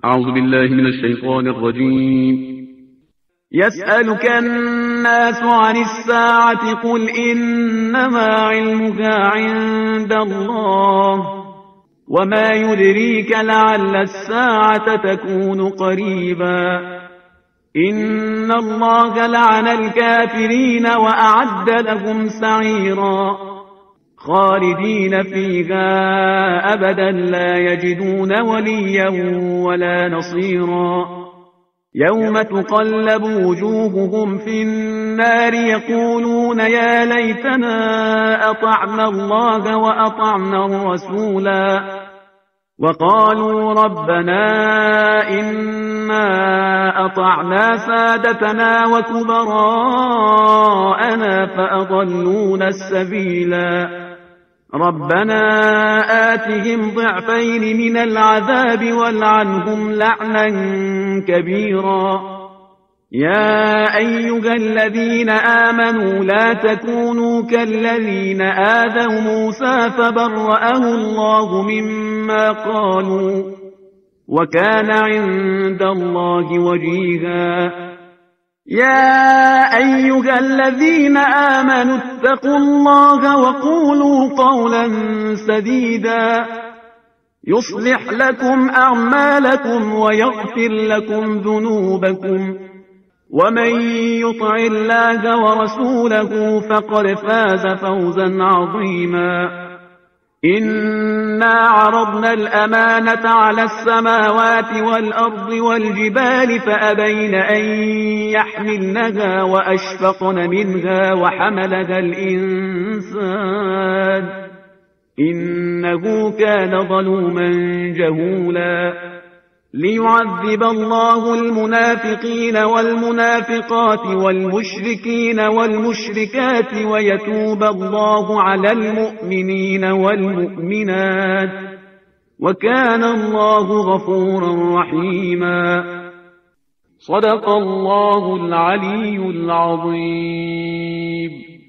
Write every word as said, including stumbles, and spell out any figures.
أعوذ بالله من الشيطان الرجيم. يسألك الناس عن الساعة قل إنما علمها عند الله وما يدريك لعل الساعة تكون قريبا إن الله لعن الكافرين وأعد لهم سعيرا خالدين فيها أبدا لا يجدون وليا ولا نصيرا يوم تقلب وجوههم في النار يقولون يا ليتنا أطعنا الله وأطعنا الرسولا وقالوا ربنا إنا أطعنا سادتنا وكبراءنا فأضلونا السبيلا ربنا آتهم ضعفين من العذاب والعنهم لعنا كبيرا يا أيها الذين آمنوا لا تكونوا كالذين آذوا موسى فبرأه الله مما قالوا وكان عند الله وجيها يا أيها الذين آمنوا اتقوا الله وقولوا قولا سديدا يصلح لكم أعمالكم ويغفر لكم ذنوبكم ومن يطع الله ورسوله فقد فاز فوزا عظيما إنا عرضنا الأمانة على السماوات والأرض والجبال فأبين أن يحملنها وأشفقن منها وحملها الإنسان إنه كان ظلوما جهولا ليعذب الله المنافقين والمنافقات والمشركين والمشركات ويتوب الله على المؤمنين والمؤمنات وكان الله غفورا رحيما صدق الله العلي العظيم.